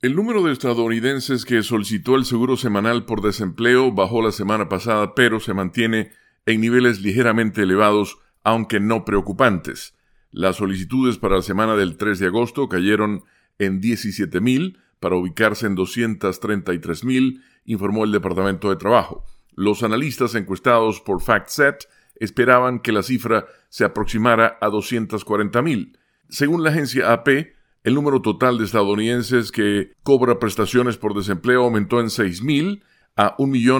El número de estadounidenses que solicitó el seguro semanal por desempleo bajó la semana pasada, pero se mantiene en niveles ligeramente elevados, aunque no preocupantes. Las solicitudes para la semana del 3 de agosto cayeron en 17,000 para ubicarse en 233,000, informó el Departamento de Trabajo. Los analistas encuestados por FactSet esperaban que la cifra se aproximara a 240,000. Según la agencia AP, el número total de estadounidenses que cobra prestaciones por desempleo aumentó en 6,000 a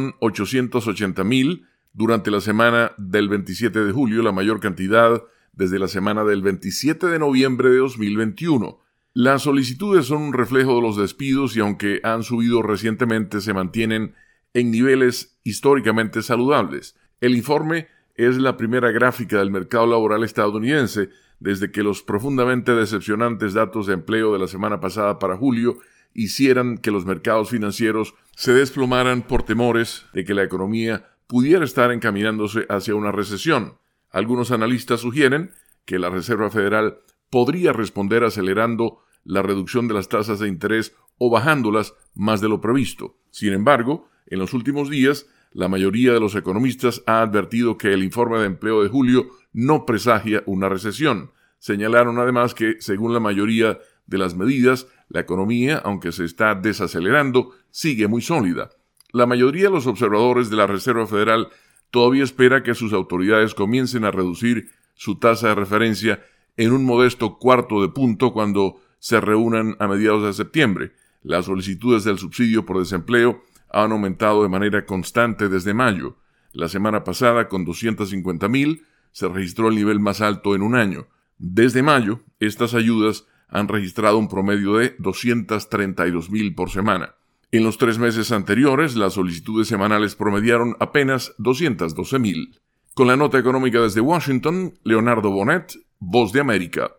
1,880,000 durante la semana del 27 de julio, la mayor cantidad desde la semana del 27 de noviembre de 2021. Las solicitudes son un reflejo de los despidos y aunque han subido recientemente, se mantienen en niveles históricamente saludables. El informe es la primera gráfica del mercado laboral estadounidense desde que los profundamente decepcionantes datos de empleo de la semana pasada para julio hicieran que los mercados financieros se desplomaran por temores de que la economía pudiera estar encaminándose hacia una recesión. Algunos analistas sugieren que la Reserva Federal podría responder acelerando la reducción de las tasas de interés o bajándolas más de lo previsto. Sin embargo, en los últimos días, la mayoría de los economistas ha advertido que el informe de empleo de julio no presagia una recesión. Señalaron además que, según la mayoría de las medidas, la economía, aunque se está desacelerando, sigue muy sólida. La mayoría de los observadores de la Reserva Federal todavía espera que sus autoridades comiencen a reducir su tasa de referencia en un modesto cuarto de punto cuando se reúnan a mediados de septiembre. Las solicitudes del subsidio por desempleo han aumentado de manera constante desde mayo. La semana pasada, con 250,000, se registró el nivel más alto en un año. Desde mayo, estas ayudas han registrado un promedio de 232,000 por semana. En los 3 meses anteriores, las solicitudes semanales promediaron apenas 212,000. Con la nota económica desde Washington, Leonardo Bonet, Voz de América.